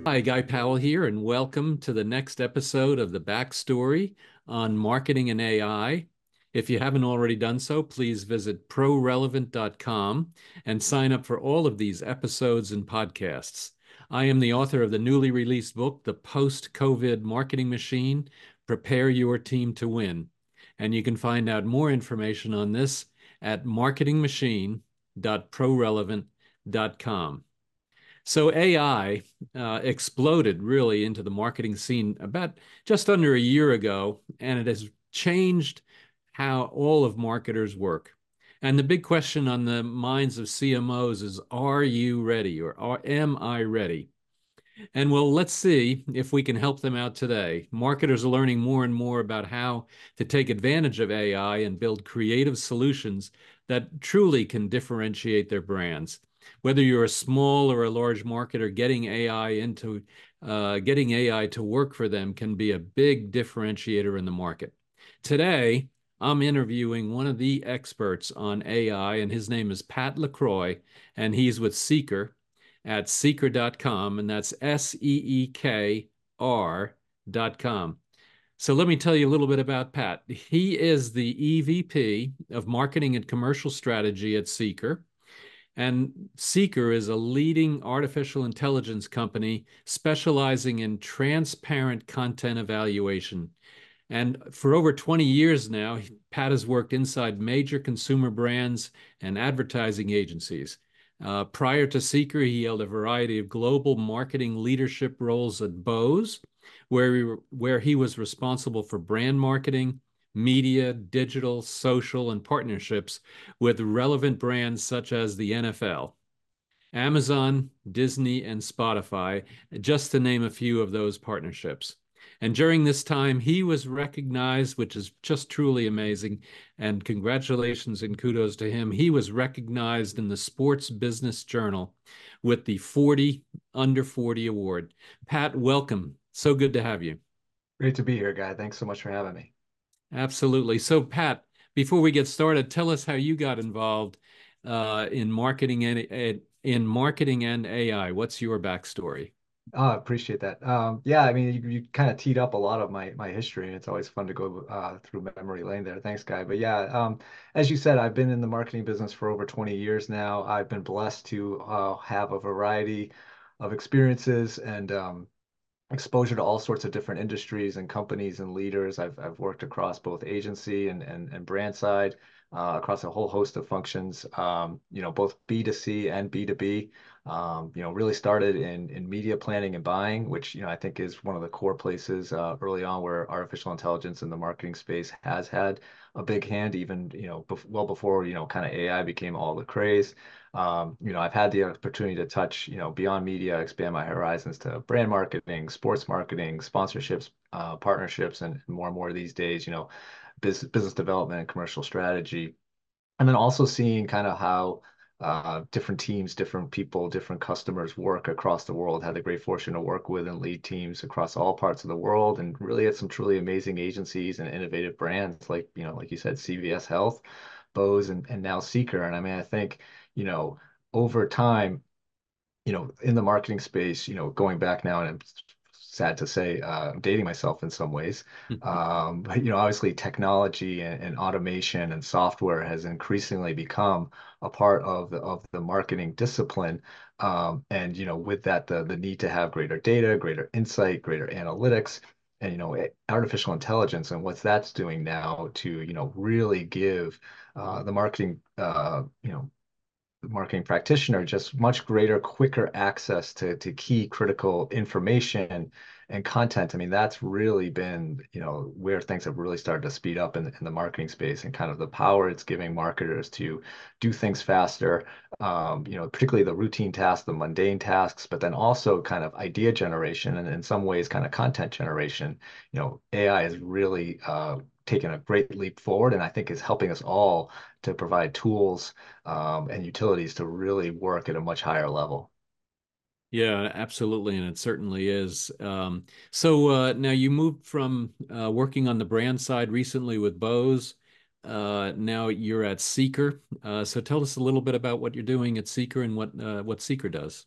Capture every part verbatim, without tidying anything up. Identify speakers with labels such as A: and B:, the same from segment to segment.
A: Hi, Guy Powell here, and welcome to the next episode of The Backstory on Marketing and A I. If you haven't already done so, please visit pro relevant dot com and sign up for all of these episodes and podcasts. I am the author of the newly released book, The Post-COVID Marketing Machine: Prepare Your Team to Win. And you can find out more information on this at marketing machine dot pro relevant dot com. So A I uh, exploded really into the marketing scene about just under a year ago, and it has changed how all of marketers work. And the big question on the minds of C M Os is, are you ready, or are, am I ready? And well, let's see if we can help them out today. Marketers are learning more and more about how to take advantage of A I and build creative solutions that truly can differentiate their brands. Whether you're a small or a large marketer, getting A I into uh, getting A I to work for them can be a big differentiator in the market. Today, I'm interviewing one of the experts on A I, and his name is Pat LaCroix, and he's with Seekr at seekr dot com, and that's S E E K R dot com. So let me tell you a little bit about Pat. He is the E V P of Marketing and Commercial Strategy at Seekr. And Seekr is a leading artificial intelligence company specializing in transparent content evaluation. And for over twenty years now, Pat has worked inside major consumer brands and advertising agencies. Uh, prior to Seekr, he held a variety of global marketing leadership roles at Bose, where he, where he was responsible for brand marketing, media, digital, social, and partnerships with relevant brands such as the N F L, Amazon, Disney, and Spotify, just to name a few of those partnerships. And during this time, he was recognized, which is just truly amazing. And congratulations and kudos to him. He was recognized in the Sports Business Journal with the forty under forty award. Pat, welcome. So good to have you.
B: Great to be here, Guy. Thanks so much for having me.
A: Absolutely. So, Pat, before we get started, tell us how you got involved uh, in marketing and in marketing and A I. What's your backstory?
B: Oh, I appreciate that. Um, yeah, I mean, you, you kind of teed up a lot of my my history, and it's always fun to go uh, through memory lane there. Thanks, Guy. But yeah, um, as you said, I've been in the marketing business for over twenty years now. I've been blessed to uh, have a variety of experiences and um, exposure to all sorts of different industries and companies and leaders. I've I've worked across both agency and and, and brand side, uh, across a whole host of functions. Um, you know, both B two C and B two B. Um, you know, really started in in media planning and buying, which you know I think is one of the core places uh, early on where artificial intelligence in the marketing space has had a big hand, even you know bef well before you know kind of A I became all the craze. Um, you know, I've had the opportunity to touch, you know, beyond media, expand my horizons to brand marketing, sports marketing, sponsorships, uh, partnerships, and more and more these days, you know, business business development and commercial strategy. And then also seeing kind of how uh, different teams, different people, different customers work across the world. Had the great fortune to work with and lead teams across all parts of the world, and really had some truly amazing agencies and innovative brands like, you know, like you said, C V S Health, Bose, and, and now Seekr. And I mean, I think, you know, over time, you know, in the marketing space, you know, going back now, and I'm sad to say, uh, I'm dating myself in some ways. Um, but, you know, obviously technology and, and automation and software has increasingly become a part of the, of the marketing discipline. Um, and, you know, with that, the, the need to have greater data, greater insight, greater analytics, and, you know, eh, artificial intelligence and what that's doing now to, you know, really give uh, the marketing, uh, you know, marketing practitioner just much greater, quicker access to, to key critical information and content. I mean, that's really been, you know, where things have really started to speed up in, in the marketing space and kind of the power it's giving marketers to do things faster, um, you know, particularly the routine tasks, the mundane tasks, but then also kind of idea generation and in some ways kind of content generation. You know, A I is really uh, taken a great leap forward and I think is helping us all to provide tools um, and utilities to really work at a much higher level.
A: Yeah, absolutely, and it certainly is. Um, so uh, now you moved from uh, working on the brand side recently with Bose. Uh, now you're at Seekr. Uh, so tell us a little bit about what you're doing at Seekr and what uh, what Seekr does.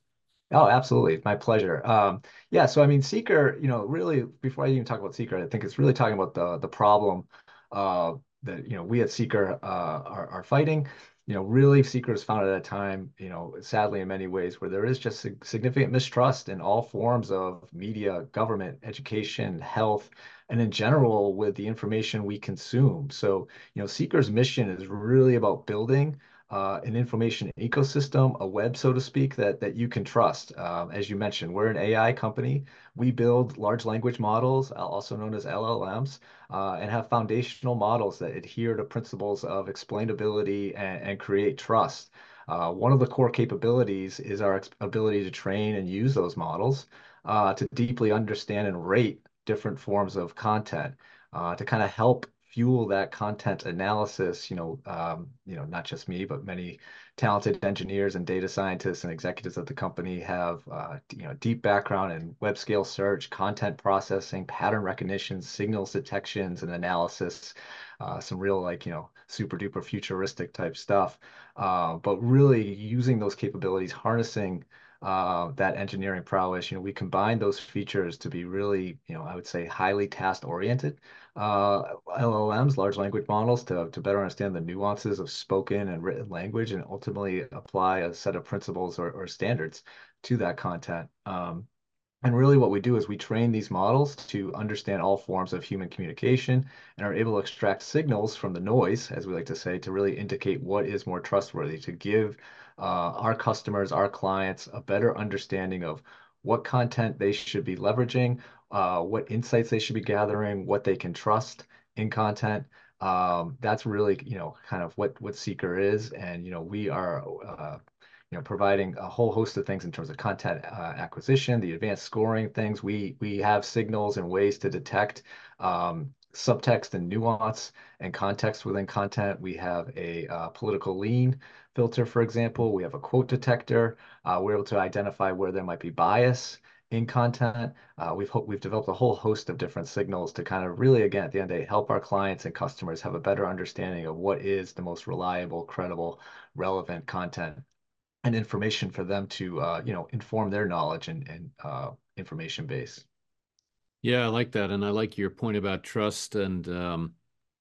B: Oh, absolutely. My pleasure. Um, yeah, so I mean, Seeker, you know, really, before I even talk about Seeker, I think it's really talking about the the problem uh, that, you know, we at Seeker uh, are, are fighting. You know, really, Seeker was founded at a time, you know, sadly in many ways, where there is just sig- significant mistrust in all forms of media, government, education, health, and in general with the information we consume. So, you know, Seeker's mission is really about building uh, an information ecosystem, a web, so to speak, that that you can trust. Um, as you mentioned, we're an A I company. We build large language models, uh, also known as L L Ms, uh, and have foundational models that adhere to principles of explainability and, and create trust. Uh, one of the core capabilities is our ex- ability to train and use those models uh, to deeply understand and rate different forms of content uh, to kind of help fuel that content analysis. You know, um, you know, not just me, but many talented engineers and data scientists and executives at the company have, uh, you know, deep background in web scale search, content processing, pattern recognition, signals detections and analysis. Uh, some real like, you know, super duper futuristic type stuff. Uh, but really using those capabilities, harnessing uh, that engineering prowess, you know, we combine those features to be really, you know, I would say highly task oriented uh, L L Ms, large language models, to, to better understand the nuances of spoken and written language and ultimately apply a set of principles or, or standards to that content. Um, and really, what we do is we train these models to understand all forms of human communication and are able to extract signals from the noise, as we like to say, to really indicate what is more trustworthy, to give uh, our customers, our clients, a better understanding of what content they should be leveraging, uh, what insights they should be gathering, what they can trust in content. Um, that's really, you know, kind of what what Seeker is, and you know, we are uh, you know, providing a whole host of things in terms of content uh, acquisition, the advanced scoring things. We we have signals and ways to detect um, subtext and nuance and context within content. We have a uh, political lean filter, for example. We have a quote detector. Uh, we're able to identify where there might be bias in content. Uh, we've we've developed a whole host of different signals to kind of really, again, at the end of the day, help our clients and customers have a better understanding of what is the most reliable, credible, relevant content and information for them to uh, you know, inform their knowledge and, and uh, information base.
A: Yeah, I like that, and I like your point about trust. And um,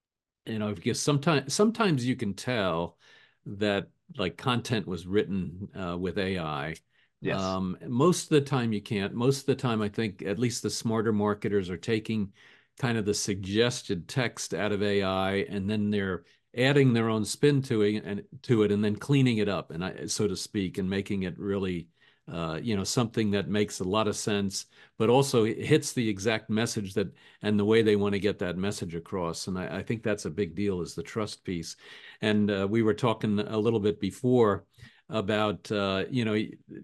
A: you know, because sometimes sometimes you can tell that like content was written uh, with A I.
B: Yes.
A: Um, most of the time you can't. Most of the time, I think at least the smarter marketers are taking kind of the suggested text out of A I, and then they're adding their own spin to it and to it, and then cleaning it up, and I, so to speak, and making it really, uh, you know, something that makes a lot of sense, but also hits the exact message that and the way they want to get that message across. And I, I think that's a big deal is the trust piece. And uh, we were talking a little bit before about, uh, you know,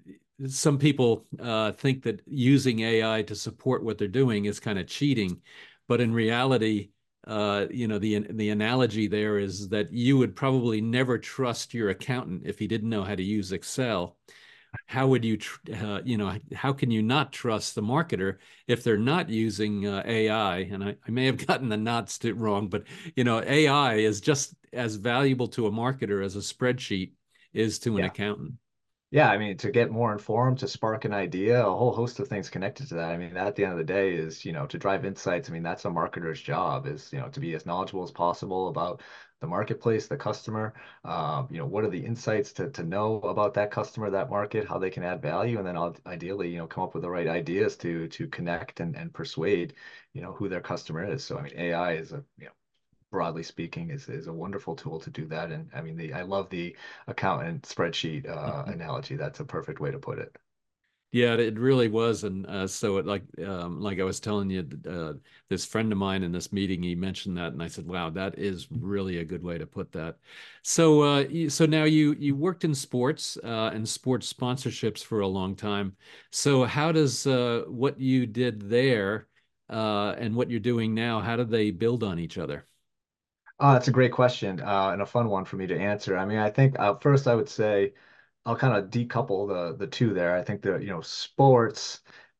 A: some people uh, think that using A I to support what they're doing is kind of cheating. But in reality, uh, you know, the the analogy there is that you would probably never trust your accountant if he didn't know how to use Excel. How would you, uh, you know, how can you not trust the marketer if they're not using uh, A I? And I, I may have gotten the knots to, wrong, but you know, A I is just as valuable to a marketer as a spreadsheet is to an
B: Yeah.
A: accountant.
B: Yeah, I mean, to get more informed, to spark an idea, a whole host of things connected to that. I mean, that at the end of the day is, you know, to drive insights. I mean, that's a marketer's job is, you know, to be as knowledgeable as possible about the marketplace, the customer. Um, you know, what are the insights to to know about that customer, that market, how they can add value, and then I'll, ideally, you know, come up with the right ideas to to connect and and persuade, you know, who their customer is. So, I mean, A I is a, you know, broadly speaking, is is a wonderful tool to do that. And I mean, the I love the accountant spreadsheet uh, analogy. That's a perfect way to put it.
A: Yeah, it really was, and uh, so it like um, like I was telling you, uh, this friend of mine in this meeting, he mentioned that, and I said, "Wow, that is really a good way to put that." So, uh, you, so now you you worked in sports uh, and sports sponsorships for a long time. So, how does uh, what you did there uh, and what you're doing now, how do they build on each other?
B: Uh, that's a great question uh, and a fun one for me to answer. I mean, I think uh, first I would say I'll kind of decouple the the two there. I think that, you know, sports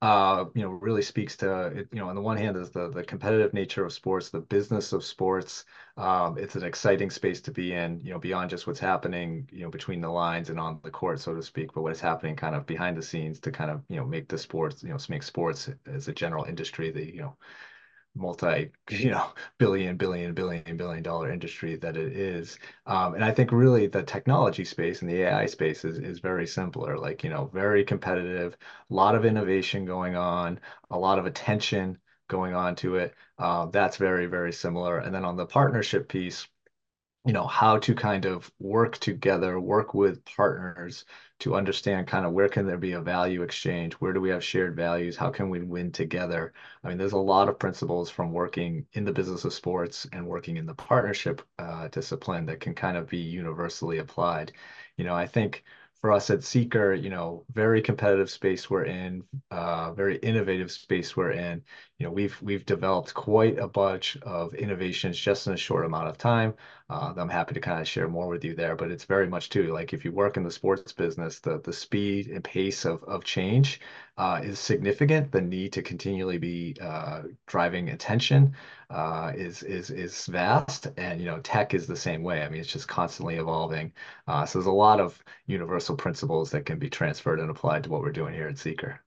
B: uh, you know, really speaks to it, you know, on the one hand is the the competitive nature of sports, the business of sports. Um, it's an exciting space to be in, you know, beyond just what's happening, you know, between the lines and on the court, so to speak, but what is happening kind of behind the scenes to kind of, you know, make the sports, you know, make sports as a general industry, the, you know, multi, you know, billion, billion, billion, billion dollar industry that it is. Um, and I think really the technology space and the A I space is, is very similar, like, you know, very competitive, a lot of innovation going on, a lot of attention going on to it. Uh, that's very, very similar. And then on the partnership piece, you know, how to kind of work together, work with partners to understand kind of where can there be a value exchange? Where do we have shared values? How can we win together? I mean, there's a lot of principles from working in the business of sports and working in the partnership uh, discipline that can kind of be universally applied. You know, I think for us at Seeker, you know, very competitive space we're in, uh, very innovative space we're in. You know, we've we've developed quite a bunch of innovations just in a short amount of time. Uh, I'm happy to kind of share more with you there, but it's very much too like if you work in the sports business, the the speed and pace of of change uh, is significant. The need to continually be uh, driving attention uh, is is is vast, and you know tech is the same way. I mean, it's just constantly evolving. Uh, so there's a lot of universal principles that can be transferred and applied to what we're doing here at Seeker.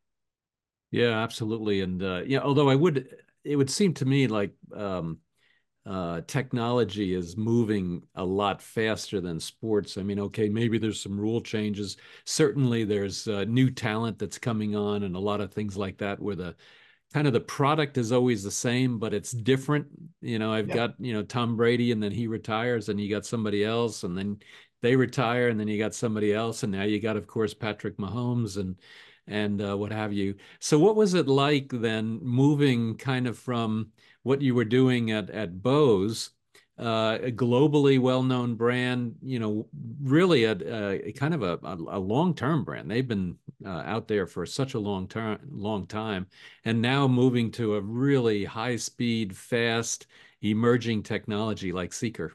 A: Yeah, absolutely. And uh, yeah, although I would, it would seem to me like um, uh, technology is moving a lot faster than sports. I mean, okay, maybe there's some rule changes. Certainly, there's uh, new talent that's coming on, and a lot of things like that, where the kind of the product is always the same, but it's different. You know, I've
B: Yep.
A: got, you know, Tom Brady, and then he retires, and you got somebody else, and then they retire, and then you got somebody else, and now you got, of course, Patrick Mahomes and and uh, what have you. So, what was it like then moving kind of from what you were doing at at Bose, uh, a globally well-known brand, you know, really a, a kind of a, a long-term brand. They've been uh, out there for such a long term, long time, and now moving to a really high-speed, fast, emerging technology like Seeker.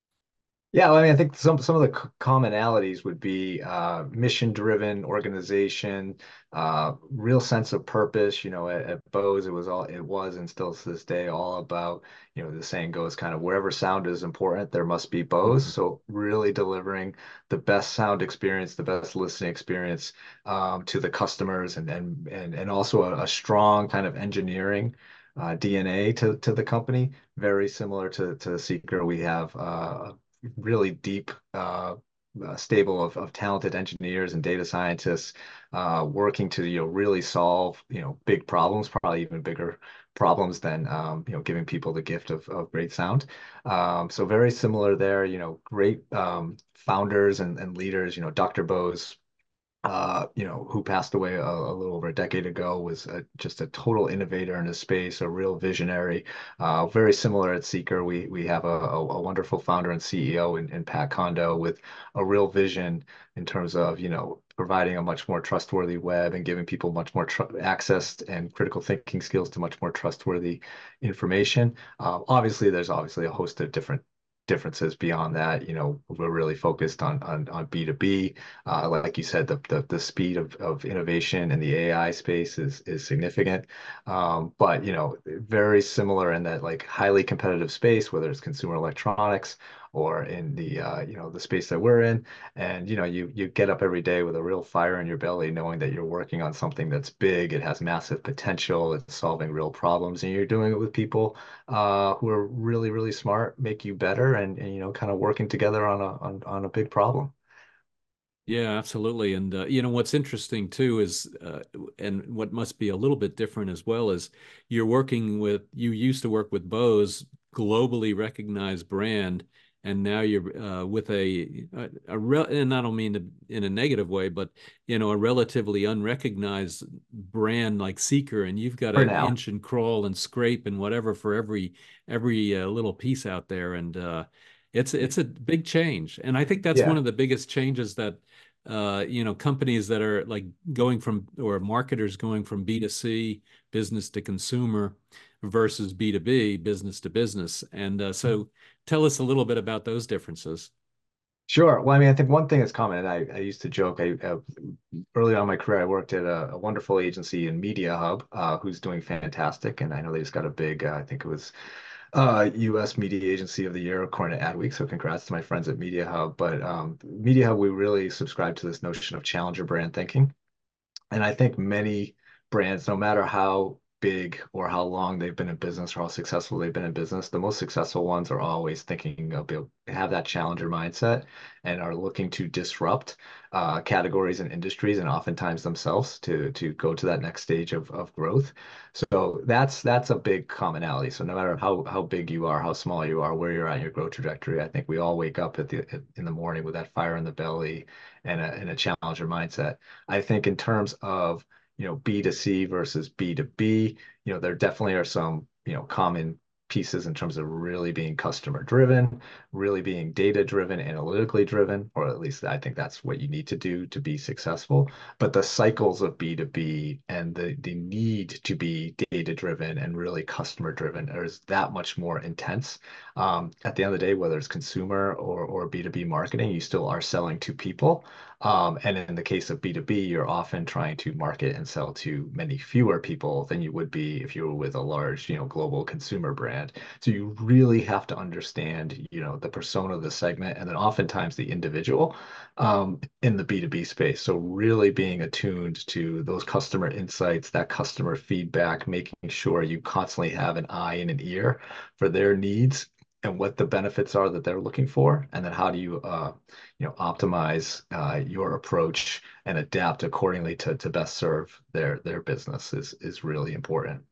B: Yeah, well, I mean, I think some some of the c- commonalities would be uh, mission-driven organization, uh, real sense of purpose. You know, at, at Bose, it was all it was and still to this day all about, you know, the saying goes kind of wherever sound is important, there must be Bose.
A: Mhm.
B: So really delivering the best sound experience, the best listening experience um, to the customers, and and and and also a, a strong kind of engineering uh, D N A to to the company. Very similar to to Seeker, we have. Uh, really deep uh, uh, stable of, of talented engineers and data scientists uh, working to you know really solve you know big problems, probably even bigger problems than um, you know giving people the gift of, of great sound. Um, so very similar there. You know, great um, founders and, and leaders. You know, doctor Bose uh, you know, who passed away a, a little over a decade ago, was a, just a total innovator in his space, a real visionary. Uh, very similar at Seeker, we we have a, a, a wonderful founder and C E O in, in Pat Kondo with a real vision in terms of, you know, providing a much more trustworthy web and giving people much more tr access and critical thinking skills to much more trustworthy information. Uh, obviously, there's obviously a host of different differences beyond that. You know, we're really focused on on, on B two B. Uh, like you said, the, the the speed of, of innovation in the A I space is is significant. Um, but you know, very similar in that like highly competitive space, whether it's consumer electronics or in the uh, you know the space that we're in. And you know, you you get up every day with a real fire in your belly, knowing that you're working on something that's big, it has massive potential, it's solving real problems, and you're doing it with people uh, who are really, really smart, make you better, and, and you know, kind of working together on a on, on a big problem.
A: Yeah, absolutely. And uh, you know what's interesting too is, uh, and what must be a little bit different as well is, you're working with. You used to work with Bose, globally recognized brand, and now you're uh, with a a, a re and I don't mean to, in a negative way, but you know a relatively unrecognized brand like Seeker, and you've got
B: For
A: to
B: now.
A: inch and crawl and scrape and whatever for every every uh, little piece out there, and uh, it's it's a big change, and I think that's one
B: Yeah.
A: of the biggest changes that uh, you know, companies that are like going from, or marketers going from B two C, business to consumer, versus B two B, business to business. And uh, so tell us a little bit about those differences.
B: Sure. Well, I mean, I think one thing that's common, and I, I used to joke, I, uh, early on in my career, I worked at a, a wonderful agency in Media Hub, uh, who's doing fantastic. And I know they just got a big, uh, I think it was uh, U S Media Agency of the Year according to Adweek. So congrats to my friends at Media Hub. But um, Media Hub, we really subscribe to this notion of challenger brand thinking. And I think many brands, no matter how big or how long they've been in business or how successful they've been in business, the most successful ones are always thinking of have that challenger mindset and are looking to disrupt uh, categories and industries and oftentimes themselves to to go to that next stage of, of growth. So that's that's a big commonality. So no matter how how big you are, how small you are, where you're at in your growth trajectory, I think we all wake up at the in the morning with that fire in the belly and a, and a challenger mindset. I think in terms of, you know, B to C versus B to B, you know, there definitely are some, you know, common pieces in terms of really being customer driven, really being data driven, analytically driven, or at least I think that's what you need to do to be successful. But the cycles of B to B and the, the need to be data driven and really customer driven is that much more intense. Um, at the end of the day, whether it's consumer or, or B to B marketing, you still are selling to people. Um, and in the case of B to B, you're often trying to market and sell to many fewer people than you would be if you were with a large, you know, global consumer brand. So you really have to understand, you know, the persona of the segment and then oftentimes the individual um, in the B to B space. So really being attuned to those customer insights, that customer feedback, making sure you constantly have an eye and an ear for their needs and what the benefits are that they're looking for, and then how do you uh, you know, optimize uh, your approach and adapt accordingly to to best serve their their business is is really important.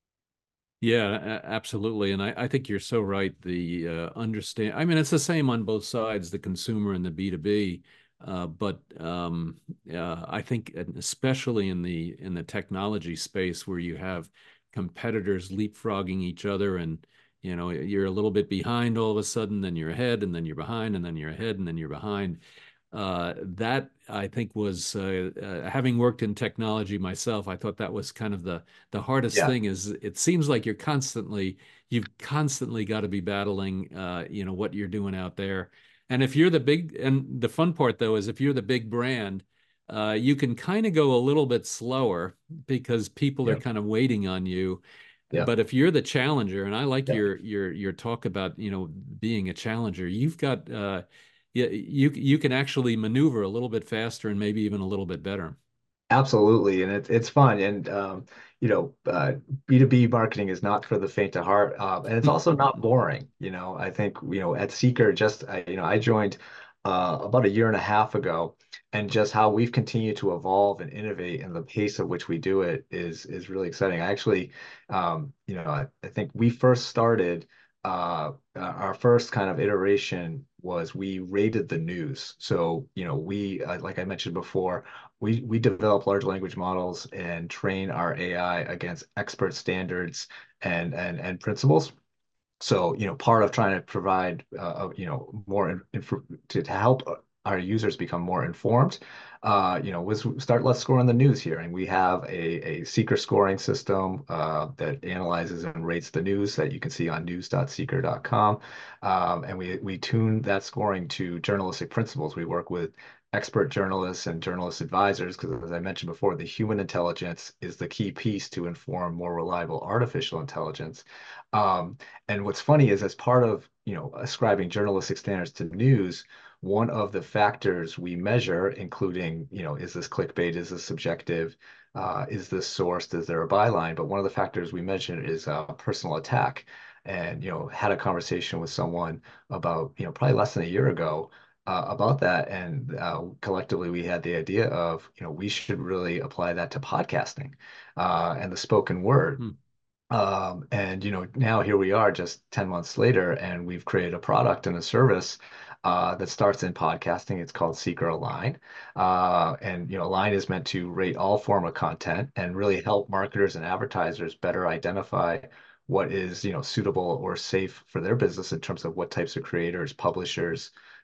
A: Yeah, a- absolutely. And I, I think you're so right. The uh, understand, I mean, it's the same on both sides, the consumer and the B to B. Uh, but um, uh, I think, and especially in the in the technology space where you have competitors leapfrogging each other, and you know you're a little bit behind all of a sudden, then you're ahead, and then you're behind, and then you're ahead, and then you're behind. Uh, that I think was uh, uh, having worked in technology myself, I thought that was kind of the the hardest
B: Yeah,
A: thing is it seems like you're constantly you've constantly got to be battling uh, you know what you're doing out there. And if you're the big and the fun part though is if you're the big brand, uh, you can kind of go a little bit slower because people are
B: yeah,
A: kind of waiting on you.
B: yeah,
A: But if you're the challenger, and I like
B: yeah.
A: your your your talk about, you know, being a challenger, you've got uh yeah, you you can actually maneuver a little bit faster and maybe even a little bit better.
B: Absolutely, and it's it's fun, and um, you know, uh, B two B marketing is not for the faint of heart, uh, and it's also not boring. You know, I think you know at Seeker, just I, you know, I joined uh, about a year and a half ago, and just how we've continued to evolve and innovate, and the pace at which we do it is is really exciting. I actually, um, you know, I, I think we first started. Uh, our first kind of iteration was we rated the news. So, you know, we, uh, like I mentioned before, we we develop large language models and train our A I against expert standards and and and principles. So, you know, part of trying to provide, uh, you know, more info to, to help our users become more informed, uh, you know, was start Let's Score on the news here. And we have a, a seeker scoring system uh, that analyzes and rates the news that you can see on news dot seeker dot com. Um, and we, we tune that scoring to journalistic principles. We work with expert journalists and journalist advisors because, as I mentioned before, the human intelligence is the key piece to inform more reliable artificial intelligence. Um, and what's funny is as part of, you know, ascribing journalistic standards to news, one of the factors we measure, including, you know, is this clickbait, is this subjective, uh, is this sourced, is there a byline? But one of the factors we measure is uh, personal attack. And, you know, had a conversation with someone about, you know, probably less than a year ago uh, about that. And uh, collectively, we had the idea of, you know, we should really apply that to podcasting uh, and the spoken word.
A: Hmm.
B: Um, and you know, now here we are just ten months later, and we've created a product and a service uh, that starts in podcasting. It's called Seeker Align. Uh, and you know, Align is meant to rate all form of content and really help marketers and advertisers better identify what is, you know, suitable or safe for their business in terms of what types of creators, publishers,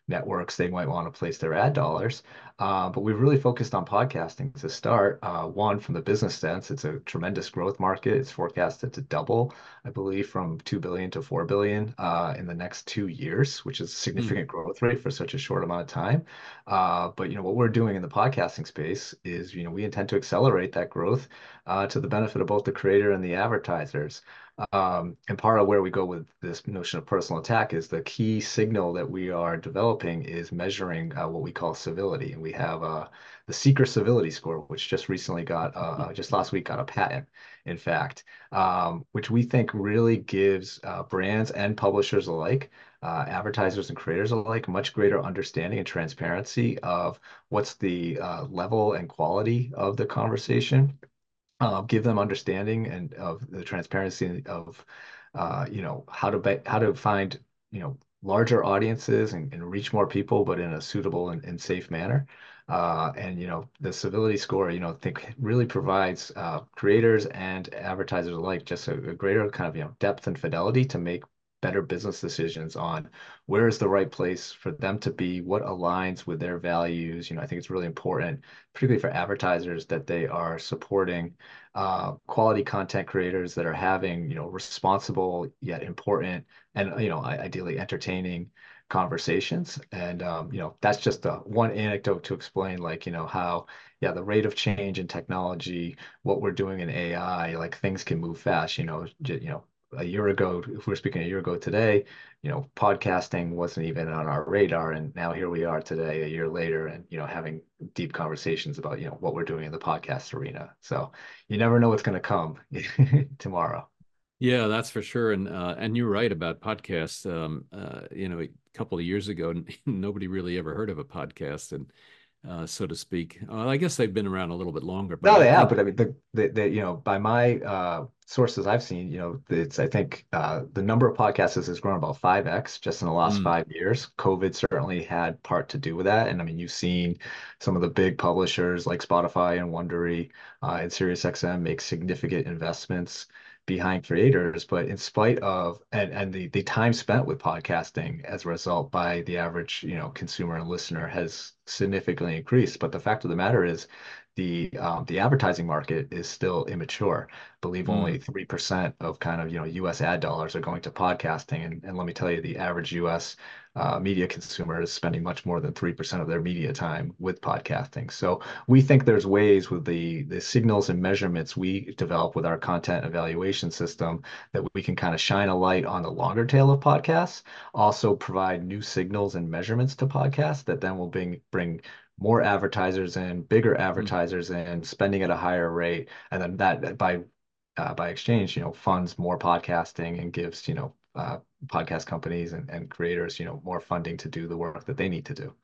B: networks they might want to place their ad dollars. Uh, but we've really focused on podcasting to start. Uh, one, from the business sense, it's a tremendous growth market. It's forecasted to double, I believe, from two billion to four billion uh, in the next two years, which is a
A: Hmm.
B: significant growth rate for such a short amount of time. Uh, but you know what we're doing in the podcasting space is, you know, we intend to accelerate that growth uh, to the benefit of both the creator and the advertisers. Um, and part of where we go with this notion of personal attack is the key signal that we are developing is measuring uh, what we call civility. And we have uh, the Seeker Civility Score, which just recently got, uh, uh, just last week, got a patent, in fact, um, which we think really gives uh, brands and publishers alike, uh, advertisers and creators alike, much greater understanding and transparency of what's the uh, level and quality of the conversation, uh, give them understanding and of the transparency of uh, you know how to be, how to find you know larger audiences and, and reach more people, but in a suitable and, and safe manner. Uh, and you know the civility score, you know, I think really provides uh, creators and advertisers alike just a, a greater kind of you know depth and fidelity to make better business decisions on where is the right place for them to be, what aligns with their values. You know, I think it's really important, particularly for advertisers, that they are supporting uh, quality content creators that are having, you know, responsible yet important and, you know, ideally entertaining conversations. And, um, you know, that's just a, one anecdote to explain, like, you know, how, yeah, the rate of change in technology, what we're doing in A I, like things can move fast, you know, j- you know, a year ago, if we're speaking a year ago today, you know, podcasting wasn't even on our radar. And now here we are today, a year later, and, you know, having deep conversations about, you know, what we're doing in the podcast arena. So you never know what's going to come tomorrow.
A: Yeah, that's for sure. And uh, and you're right about podcasts. Um, uh, you know, a couple of years ago, nobody really ever heard of a podcast, and uh, so to speak. Uh, I guess they've been around a little bit longer, but
B: No,
A: I
B: they have,
A: think.
B: but I mean, the, the, the you know, by my uh, sources I've seen, you know, it's I think uh, the number of podcasts has grown about five x just in the last
A: Mm,
B: five years. COVID certainly had part to do with that, and I mean, you've seen some of the big publishers like Spotify and Wondery uh, and SiriusXM make significant investments behind creators, but in spite of and and the the time spent with podcasting as a result by the average, you know, consumer and listener has significantly increased. But the fact of the matter is the um, the advertising market is still immature. I believe
A: mm.
B: only three percent of kind of, you know, U S ad dollars are going to podcasting. And, and let me tell you, the average U S uh, media consumer is spending much more than three percent of their media time with podcasting. So we think there's ways with the, the signals and measurements we develop with our content evaluation system that we can kind of shine a light on the longer tail of podcasts, also provide new signals and measurements to podcasts that then will bring, bring more advertisers in, bigger
A: Mm.
B: advertisers in, spending at a higher rate, and then that by uh, by exchange, you know, funds more podcasting and gives, you know, uh, podcast companies and, and creators, you know, more funding to do the work that they need to do.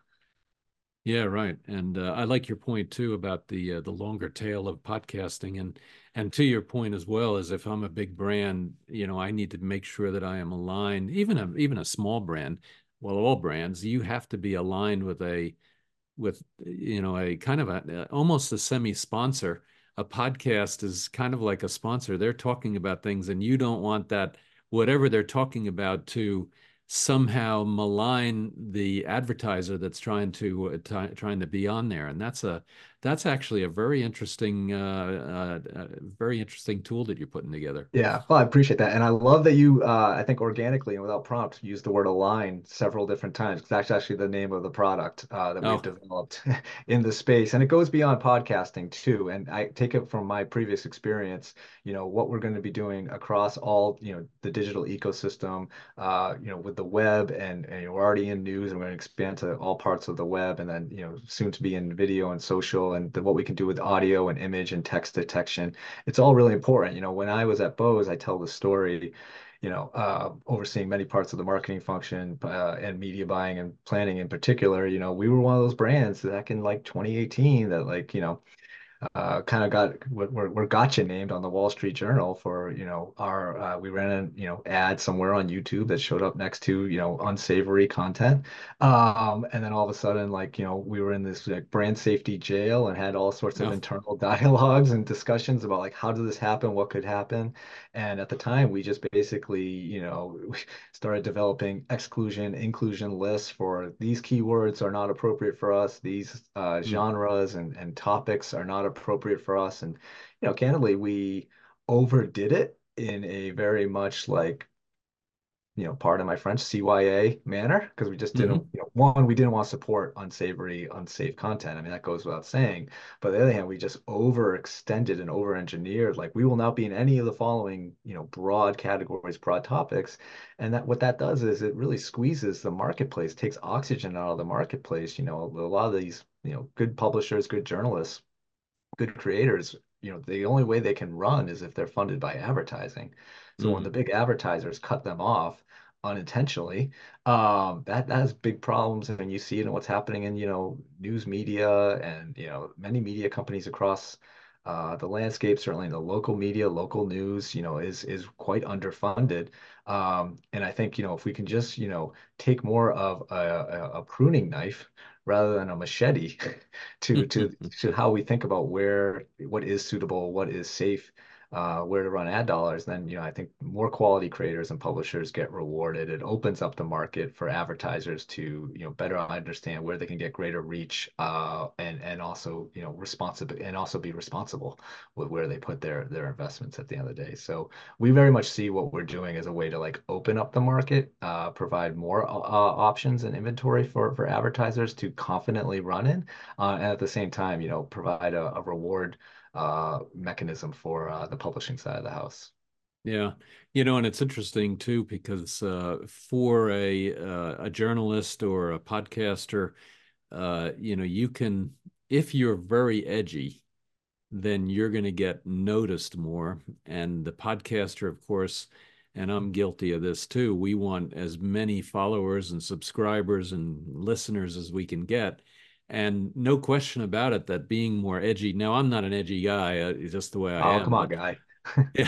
A: Yeah, right. And uh, I like your point too about the uh, the longer tail of podcasting, and and to your point as well, as if I'm a big brand, you know, I need to make sure that I am aligned, even a even a small brand, well, all brands, you have to be aligned with a with you know a kind of a almost a semi-sponsor. A podcast is kind of like a sponsor. They're talking about things, and you don't want that whatever they're talking about to somehow malign the advertiser that's trying to uh, trying to be on there. And that's a that's actually a very interesting uh, uh, uh, very interesting tool that you're putting together.
B: Yeah, well, I appreciate that. And I love that you, uh, I think organically and without prompt, use the word align several different times. 'Cause that's actually the name of the product uh, that we've
A: Oh,
B: developed in the space. And it goes beyond podcasting too. And I take it from my previous experience, you know, what we're going to be doing across all, you know, the digital ecosystem, uh, you know, with the web and, and we're already in news and we're going to expand to all parts of the web and then, you know, soon to be in video and social and the, what we can do with audio and image and text detection. It's all really important. You know, when I was at Bose, I tell the story, you know, uh, overseeing many parts of the marketing function uh, and media buying and planning in particular. You know, we were one of those brands back in like twenty eighteen that like, you know, uh, kind of got we're, we're gotcha named on the Wall Street Journal for, you know, our uh, we ran a, you know, ad somewhere on YouTube that showed up next to, you know, unsavory content. Um, and then all of a sudden, like, you know, we were in this like brand safety jail and had all sorts of
A: No.
B: internal dialogues and discussions about like how did this happen, what could happen. And at the time, we just basically, you know, started developing exclusion, inclusion lists for these keywords are not appropriate for us. These uh,
A: Mm,
B: genres and, and topics are not appropriate for us. And, you know, candidly, we overdid it in a very much like, you know, pardon my French, C Y A manner, because we just didn't,
A: hmm
B: you know, one, we didn't want to support unsavory, unsafe content. I mean, that goes without saying. But on the other hand, we just overextended and over-engineered. Like, we will not be in any of the following, you know, broad categories, broad topics. And that what that does is it really squeezes the marketplace, takes oxygen out of the marketplace. You know, a lot of these, you know, good publishers, good journalists, good creators, you know, the only way they can run is if they're funded by advertising. So when the
A: mm,
B: big advertisers cut them off unintentionally, um, that that has big problems. And you see it in what's happening in, you know, news media and, you know, many media companies across uh, the landscape, certainly in the local media, local news, you know, is is quite underfunded. Um, and I think, you know, if we can just, you know, take more of a, a, a pruning knife rather than a machete to to to how we think about where what is suitable, what is safe, uh, where to run ad dollars, then you know I think more quality creators and publishers get rewarded. It opens up the market for advertisers to you know better understand where they can get greater reach, uh, and and also you know responsible and also be responsible with where they put their their investments at the end of the day. So we very much see what we're doing as a way to like open up the market, uh, provide more uh, options and inventory for for advertisers to confidently run in, uh, and at the same time, you know, provide a, a reward uh, mechanism for uh, the publishing side of the house.
A: Yeah. You know, and it's interesting too, because uh, for a uh, a journalist or a podcaster, uh, you know, you can, if you're very edgy, then you're going to get noticed more. And the podcaster, of course, and I'm guilty of this too, we want as many followers and subscribers and listeners as we can get. And no question about it that being more edgy, now I'm not an edgy guy, uh, just the way I
B: Oh,
A: am,
B: come on,
A: but
B: guy.
A: yeah.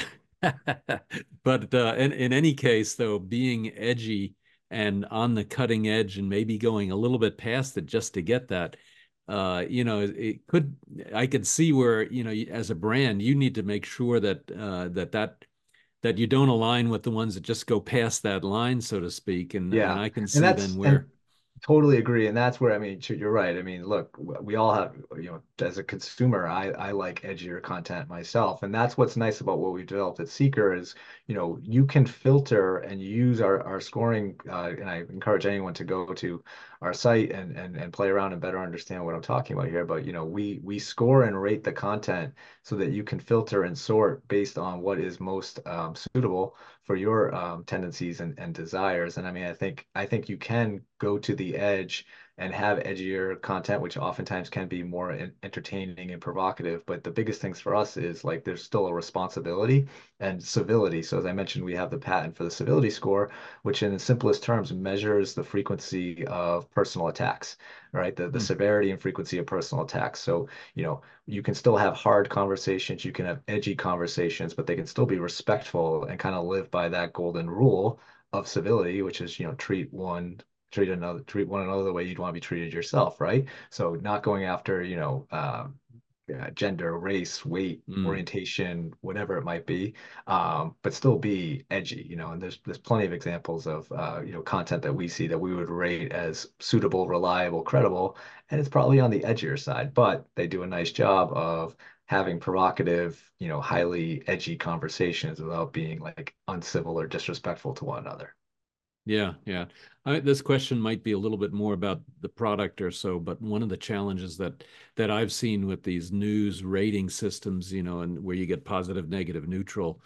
A: But uh, in, in any case, though, being edgy and on the cutting edge and maybe going a little bit past it just to get that, uh, you know, it could, I could see where, you know, as a brand, you need to make sure that uh, that that that you don't align with the ones that just go past that line, so to speak. And and
B: Yeah,
A: I can
B: and
A: see then
B: that's and
A: where,
B: totally agree. And that's where I mean, you're right. I mean, look, we all have, you know, as a consumer, I I like edgier content myself, and that's what's nice about what we developed at Seeker is, you know, you can filter and use our our scoring, uh, and I encourage anyone to go to our site and and and play around and better understand what I'm talking about here. But you know, we we score and rate the content so that you can filter and sort based on what is most um, suitable for your um, tendencies and, and desires. And I mean, I think I think you can go to the edge and have edgier content, which oftentimes can be more en- entertaining and provocative. But the biggest things for us is like there's still a responsibility and civility. So as I mentioned, we have the patent for the civility score, which in the simplest terms measures the frequency of personal attacks, right? The, the
A: hmm,
B: severity and frequency of personal attacks. So, you know, you can still have hard conversations, you can have edgy conversations, but they can still be respectful and kind of live by that golden rule of civility, which is, you know, treat one, treat another, treat one another the way you'd want to be treated yourself, right? So not going after, you know, um, uh, gender, race, weight,
A: mm,
B: orientation, whatever it might be, um, but still be edgy, you know. And there's there's plenty of examples of uh, you know content that we see that we would rate as suitable, reliable, credible, and it's probably on the edgier side, but they do a nice job of having provocative, you know, highly edgy conversations without being like uncivil or disrespectful to one another.
A: yeah, yeah. I, this question might be a little bit more about the product or so, but one of the challenges that that I've seen with these news rating systems, you know, and where you get positive, negative, neutral,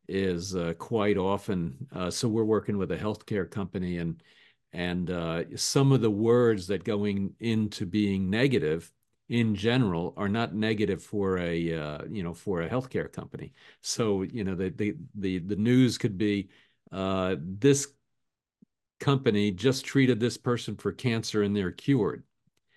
A: is uh, quite often. Uh, so we're working with a healthcare company, and and uh, some of the words that going into being negative in general are not negative for a uh, you know for a healthcare company. So you know the the the the news could be uh, this company just treated this person for cancer and they're cured.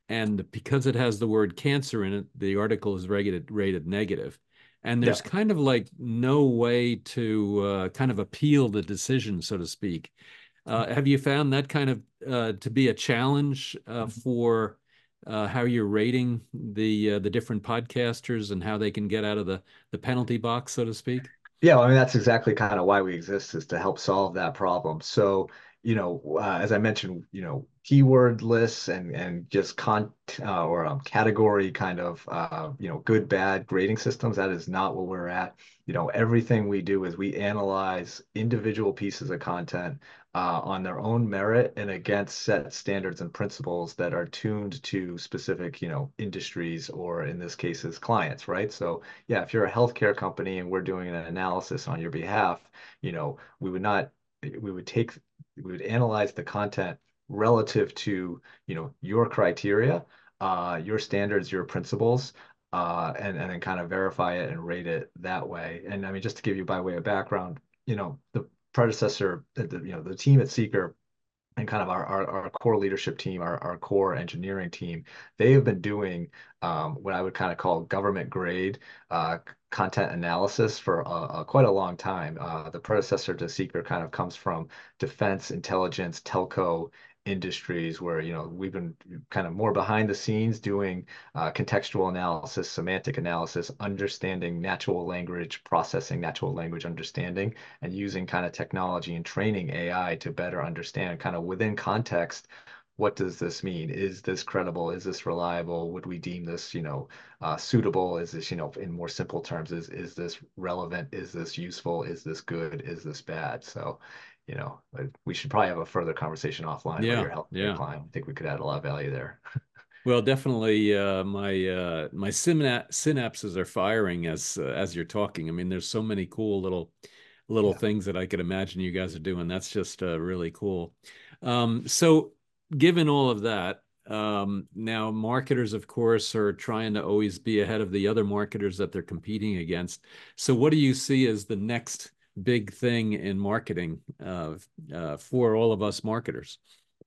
A: and because it has the word cancer in it, the article is rated rated negative. And
B: Yeah.
A: there's kind of like no way to uh, kind of appeal the decision, so to speak. Uh, have you found that kind of uh, to be a challenge uh, for uh, how you're rating the uh, the different podcasters and how they can get out of the the penalty box, so to speak?
B: Yeah, well, I mean, that's exactly kind of why we exist, is to help solve that problem. So, you know, uh, as I mentioned, you know, keyword lists and and just con uh, or um, category kind of uh, you know, good, bad grading systems. That is not what we're at. You know, everything we do is we analyze individual pieces of content uh, on their own merit and against set standards and principles that are tuned to specific, you know, industries, or in this case, is clients, right? So yeah, if you're a healthcare company and we're doing an analysis on your behalf, you know, we would not, we would take, we would analyze the content relative to, you know, your criteria, uh, your standards, your principles, uh, and and then kind of verify it and rate it that way. And I mean, just to give you by way of background, you know, the predecessor, the, you know, the team at Seeker and kind of our, our, our core leadership team, our, our core engineering team, they have been doing um, what I would kind of call government grade uh, content analysis for a, a, quite a long time. Uh, the predecessor to Seeker kind of comes from defense, intelligence, telco industries, where, you know, we've been kind of more behind the scenes doing uh, contextual analysis, semantic analysis, understanding natural language processing, natural language understanding, and using kind of technology and training A I to better understand kind of within context, what does this mean? Is this credible? Is this reliable? Would we deem this, you know, uh, suitable? Is this, you know, in more simple terms, is is this relevant? Is this useful? Is this good? Is this bad? So, you know, we should probably have a further conversation offline about
A: Yeah,
B: your healthcare
A: yeah.
B: client. I think we could add a lot of value there.
A: Well, definitely, uh, my uh, my syna synapses are firing as uh, as you're talking. I mean, there's so many cool little little
B: Yeah.
A: things that I could imagine you guys are doing. That's just uh, really cool. Um, so, given all of that, um, now marketers, of course, are trying to always be ahead of the other marketers that they're competing against. So, what do you see as the next big thing in marketing uh, uh, for all of us marketers?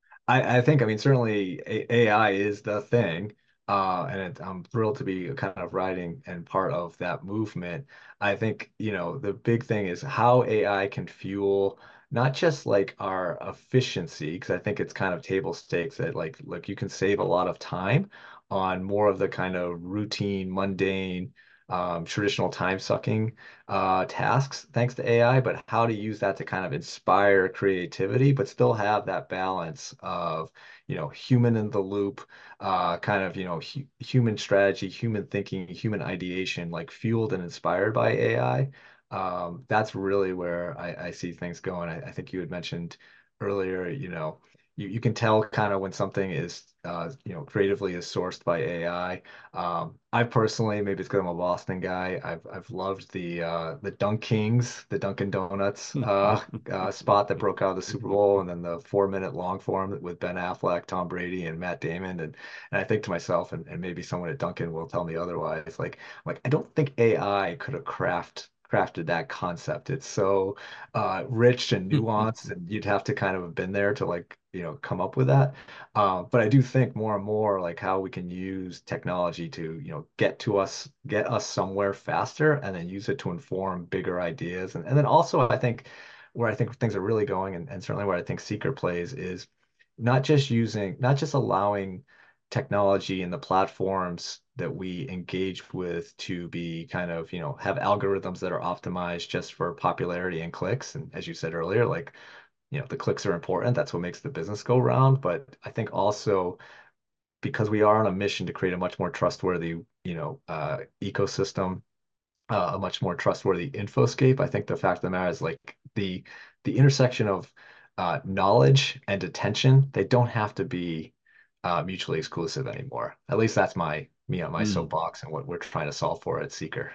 B: I, I think, I mean, certainly A- AI is the thing. Uh, and it, I'm thrilled to be kind of riding and part of that movement. I think, you know, the big thing is how A I can fuel not just like our efficiency, because I think it's kind of table stakes that like, look, you can save a lot of time on more of the kind of routine, mundane, um, traditional time sucking uh, tasks thanks to A I, but how to use that to kind of inspire creativity, but still have that balance of, you know, human in the loop, uh, kind of, you know, hu human strategy, human thinking, human ideation, like fueled and inspired by A I. Um, that's really where I, I see things going. I, I think you had mentioned earlier, you know, you, you can tell kind of when something is, uh, you know, creatively is sourced by A I. Um, I personally, maybe it's because I'm a Boston guy, I've I've loved the uh, the Dunk Kings, the Dunkin' Donuts uh, uh, spot that broke out of the Super Bowl, and then the four minute long form with Ben Affleck, Tom Brady, and Matt Damon, and and I think to myself, and, and maybe someone at Dunkin' will tell me otherwise, like like I don't think A I could have craft crafted that concept. It's so uh, rich and nuanced, and you'd have to kind of have been there to like, you know, come up with that. Uh, but I do think more and more like how we can use technology to, you know, get to us, get us somewhere faster, and then use it to inform bigger ideas. And, and then also, I think where I think things are really going, and, and certainly where I think Seeker plays, is not just using, not just allowing technology and the platforms that we engage with to be kind of, you know, have algorithms that are optimized just for popularity and clicks. And as you said earlier, like, you know, the clicks are important. That's what makes the business go round. But I think also because we are on a mission to create a much more trustworthy, you know, uh, ecosystem, uh, a much more trustworthy infoscape. I think the fact of the matter is like the the intersection of uh, knowledge and attention, they don't have to be uh, mutually exclusive anymore. At least that's my me on my
A: Mm.
B: soapbox and what we're trying to solve for at Seeker.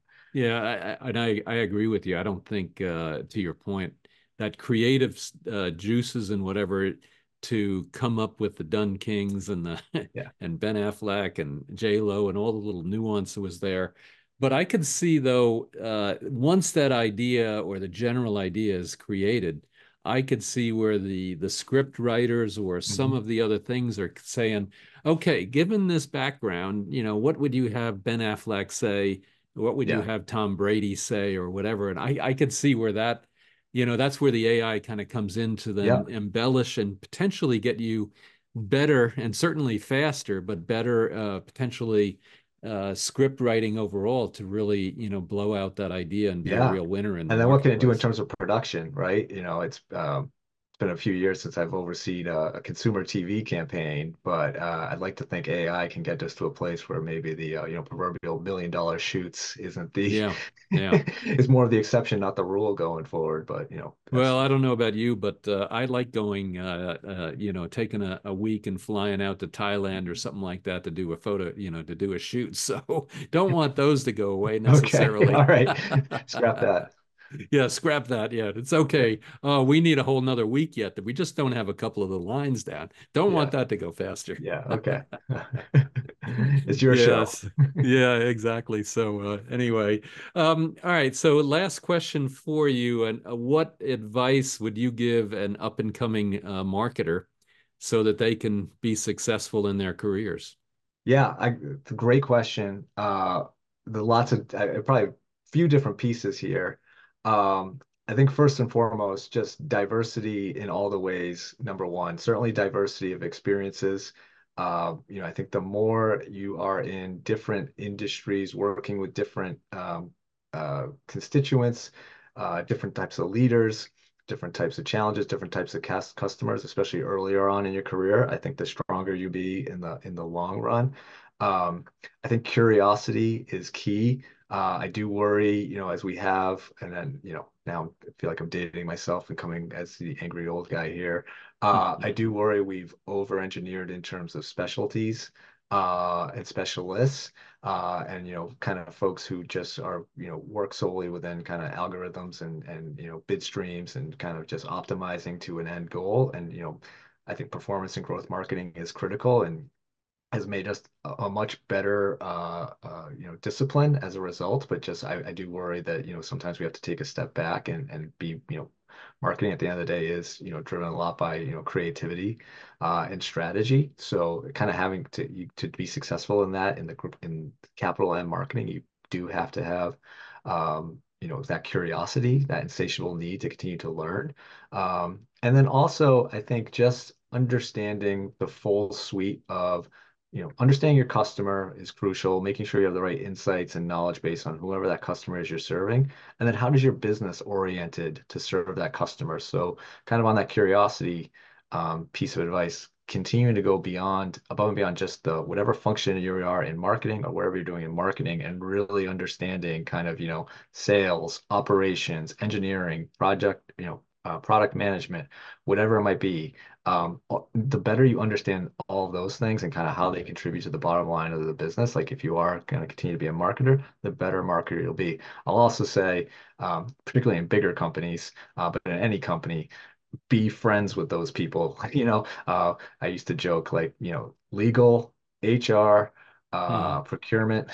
A: Yeah, I, I, and I, I agree with you. I don't think, uh, to your point, that creative uh, juices and whatever to come up with the Dun Kings and the
B: Yeah.
A: and Ben Affleck and J Lo and all the little nuance that was there. But I could see though, uh, once that idea or the general idea is created, I could see where the the script writers or some
B: Mhm.
A: of the other things are saying, okay, given this background, you know, what would you have Ben Affleck say? What would you
B: Yeah.
A: have Tom Brady say or whatever? And I, I could see where that, you know, that's where the A I kind of comes in to then
B: Yeah.
A: embellish and potentially get you better and certainly faster, but better uh, potentially uh, script writing overall to really, you know, blow out that idea and be a
B: Yeah.
A: real winner in the
B: And then what can it do in
A: marketplace.
B: terms of production, right? You know, it's um, it's been a few years since I've overseen a, a consumer T V campaign, but uh, I'd like to think A I can get us to a place where maybe the uh, you know proverbial million dollar shoots isn't the
A: Yeah, yeah.
B: is more of the exception, not the rule going forward. But you know,
A: Well,
B: that's
A: I don't know about you, but uh, I like going, uh, uh, you know, taking a, a week and flying out to Thailand or something like that to do a photo, you know, to do a shoot. So don't want those to go away
B: okay.
A: necessarily.
B: All right. Scrap that.
A: Yeah, scrap that. Yeah, it's okay. Uh, we need a whole nother week yet. We just don't have a couple of the lines down. Don't want
B: Yeah.
A: that to go faster.
B: Yeah. Okay. It's your show.
A: Yes. Yeah, exactly. So uh, anyway, um, all right. So last question for you, and uh, what advice would you give an up and coming uh, marketer so that they can be successful in their careers?
B: Yeah, I, it's a great question. Uh, the lots of I, probably a few different pieces here. Um, I think first and foremost, just diversity in all the ways. Number one, certainly diversity of experiences. Uh, you know, I think the more you are in different industries, working with different um, uh, constituents, uh, different types of leaders, different types of challenges, different types of cast customers, especially earlier on in your career, I think the stronger you be in the in the long run. Um, I think curiosity is key. Uh, I do worry, you know, as we have, and then, you know, now I feel like I'm dating myself and coming as the angry old guy here. Uh, I do worry we've over-engineered in terms of specialties uh, and specialists, uh, and you know, kind of folks who just are, you know, work solely within kind of algorithms and and you know, bid streams and kind of just optimizing to an end goal. And you know, I think performance and growth marketing is critical, and has made us a, a much better uh, uh, you know discipline as a result. But just I, I do worry that you know sometimes we have to take a step back and and be you know marketing at the end of the day is you know driven a lot by you know creativity uh, and strategy. So kind of having to you, to be successful in that in the group in capital and marketing, you do have to have um, you know that curiosity, that insatiable need to continue to learn. Um, and then also, I think just understanding the full suite of you know, understanding your customer is crucial, making sure you have the right insights and knowledge based on whoever that customer is you're serving. And then how does your business oriented to serve that customer? So kind of on that curiosity um, piece of advice, continuing to go beyond, above and beyond just the whatever function you are in marketing or wherever you're doing in marketing and really understanding kind of, you know, sales, operations, engineering, project, you know, uh, product management, whatever it might be, um, the better you understand all of those things and kind of how they contribute to the bottom line of the business, like if you are going to continue to be a marketer, the better marketer you'll be. I'll also say, um, particularly in bigger companies, uh, but in any company, be friends with those people. You know, uh, I used to joke like, you know, legal, H R,
A: Hmm.
B: uh, procurement,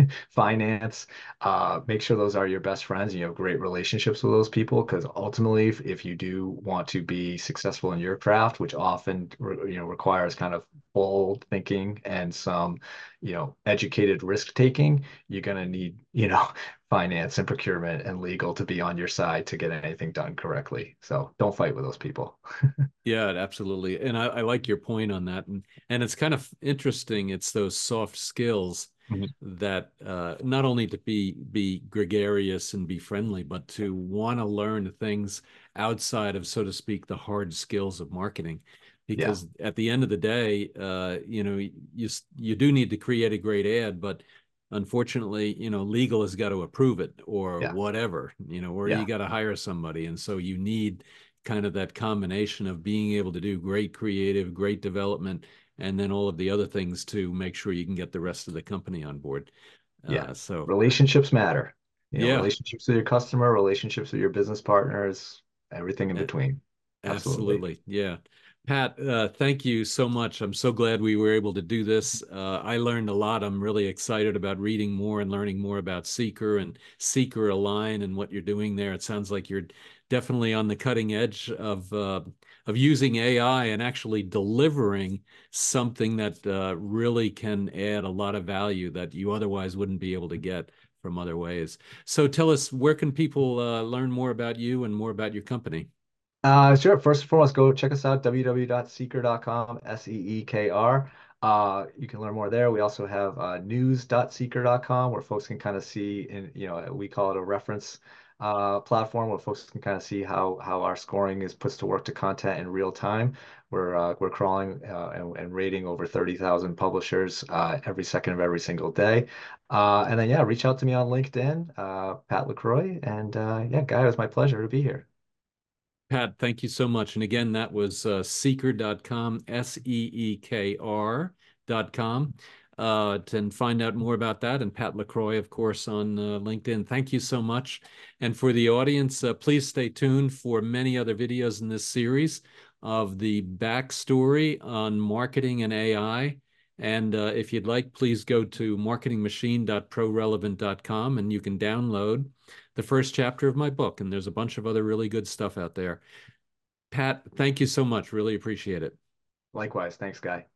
B: finance. Uh, make sure those are your best friends and you have great relationships with those people because ultimately, if, if you do want to be successful in your craft, which often you know requires kind of bold thinking and some you know educated risk taking, you're gonna need you know finance and procurement and legal to be on your side to get anything done correctly. So don't fight with those people.
A: Yeah, absolutely. And I, I like your point on that. And and it's kind of interesting. It's those soft skills
B: Mhm.
A: that uh, not only to be be gregarious and be friendly, but to want to learn things outside of, so to speak, the hard skills of marketing.
B: Yeah,
A: Because at the end of the day, uh, you know, you you do need to create a great ad, but unfortunately, you know, legal has got to approve it or
B: yeah,
A: whatever, you know, or you
B: yeah,
A: got to hire somebody. And so you need kind of that combination of being able to do great creative, great development, and then all of the other things to make sure you can get the rest of the company on board.
B: yeah.
A: Uh, so,
B: Relationships matter. You know,
A: yeah,
B: relationships with your customer, relationships with your business partners, everything in
A: a-
B: between. Absolutely.
A: absolutely. Yeah. Pat, uh, thank you so much. I'm so glad we were able to do this. Uh, I learned a lot. I'm really excited about reading more and learning more about Seeker and Seeker Align and what you're doing there. It sounds like you're definitely on the cutting edge of uh, of using A I and actually delivering something that uh, really can add a lot of value that you otherwise wouldn't be able to get from other ways. So tell us, where can people uh, learn more about you and more about your company?
B: Uh, sure. First and foremost, go check us out, w w w dot seeker dot com, S E E K R. Uh, you can learn more there. We also have uh, news dot seeker dot com where folks can kind of see, in, you know, we call it a reference uh, platform where folks can kind of see how how our scoring is puts to work to content in real time. We're uh, we're crawling uh, and, and rating over thirty thousand publishers uh, every second of every single day. Uh, and then yeah, reach out to me on LinkedIn, uh, Pat LaCroix, and uh, yeah, Guy, it was my pleasure to be here.
A: Pat, thank you so much. And again, that was uh, seeker dot com, S E E K R dot com. Uh, to find out more about that, and Pat LaCroix, of course, on uh, LinkedIn. Thank you so much. And for the audience, uh, please stay tuned for many other videos in this series of the backstory on marketing and A I. And uh, if you'd like, please go to marketing machine dot pro relevant dot com and you can download the first chapter of my book. And there's a bunch of other really good stuff out there. Pat, thank you so much. Really appreciate it.
B: Likewise, thanks, Guy.